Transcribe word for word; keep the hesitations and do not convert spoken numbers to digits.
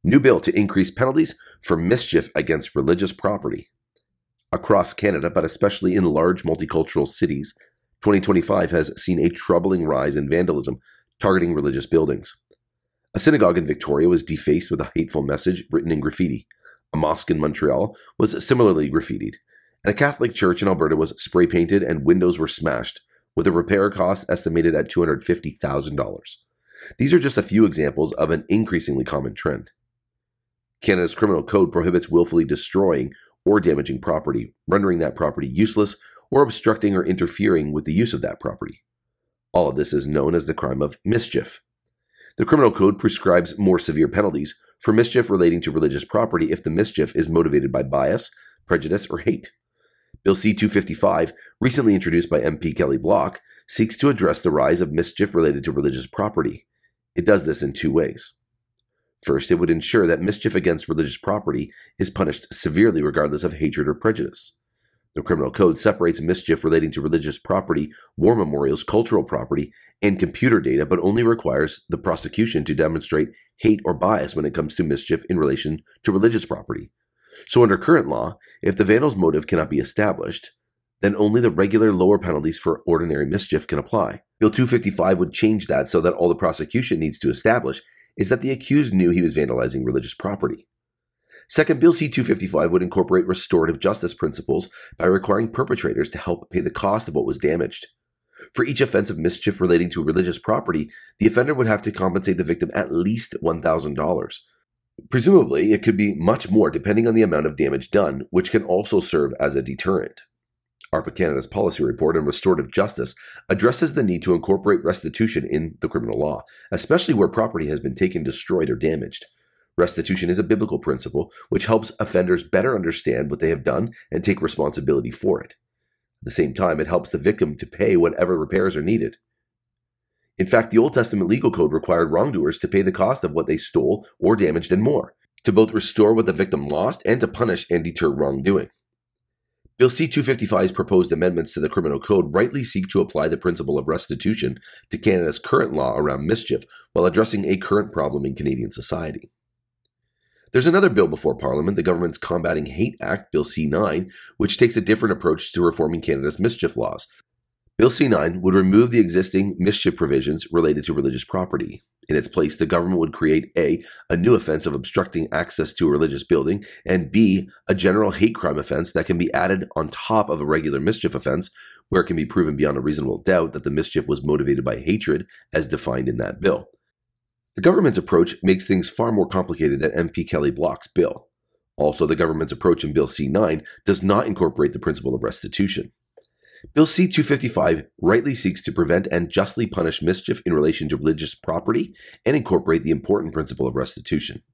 New bill to increase penalties for mischief against religious property. Across Canada, but especially in large multicultural cities, twenty twenty-five has seen a troubling rise in vandalism targeting religious buildings. A synagogue in Victoria was defaced with a hateful message written in graffiti. A mosque in Montreal was similarly graffitied. And a Catholic church in Alberta was spray painted and windows were smashed, with a repair cost estimated at two hundred fifty thousand dollars. These are just a few examples of an increasingly common trend. Canada's criminal code prohibits willfully destroying or damaging property, rendering that property useless, or obstructing or interfering with the use of that property. All of this is known as the crime of mischief. The criminal code prescribes more severe penalties for mischief relating to religious property if the mischief is motivated by bias, prejudice, or hate. Bill C two fifty-five, recently introduced by M P Kelly Block, seeks to address the rise of mischief related to religious property. It does this in two ways. First, it would ensure that mischief against religious property is punished severely regardless of hatred or prejudice. The criminal code separates mischief relating to religious property, war memorials, cultural property, and computer data, but only requires the prosecution to demonstrate hate or bias when it comes to mischief in relation to religious property. So under current law, if the vandal's motive cannot be established, then only the regular lower penalties for ordinary mischief can apply. Bill two fifty-five would change that so that all the prosecution needs to establish is that the accused knew he was vandalizing religious property. Second, Bill C two fifty-five would incorporate restorative justice principles by requiring perpetrators to help pay the cost of what was damaged. For each offense of mischief relating to religious property, the offender would have to compensate the victim at least one thousand dollars. Presumably, it could be much more depending on the amount of damage done, which can also serve as a deterrent. ARPA Canada's policy report on restorative justice addresses the need to incorporate restitution in the criminal law, especially where property has been taken, destroyed, or damaged. Restitution is a biblical principle which helps offenders better understand what they have done and take responsibility for it. At the same time, it helps the victim to pay whatever repairs are needed. In fact, the Old Testament legal code required wrongdoers to pay the cost of what they stole or damaged and more, to both restore what the victim lost and to punish and deter wrongdoing. Bill C two fifty-five's proposed amendments to the criminal code rightly seek to apply the principle of restitution to Canada's current law around mischief while addressing a current problem in Canadian society. There's another bill before Parliament, the government's Combating Hate Act, Bill C nine, which takes a different approach to reforming Canada's mischief laws. Bill C nine would remove the existing mischief provisions related to religious property. In its place, the government would create A, a new offense of obstructing access to a religious building, and B, a general hate crime offense that can be added on top of a regular mischief offense, where it can be proven beyond a reasonable doubt that the mischief was motivated by hatred, as defined in that bill. The government's approach makes things far more complicated than M P Kelly Block's bill. Also, the government's approach in Bill C nine does not incorporate the principle of restitution. Bill C two fifty-five rightly seeks to prevent and justly punish mischief in relation to religious property and incorporate the important principle of restitution.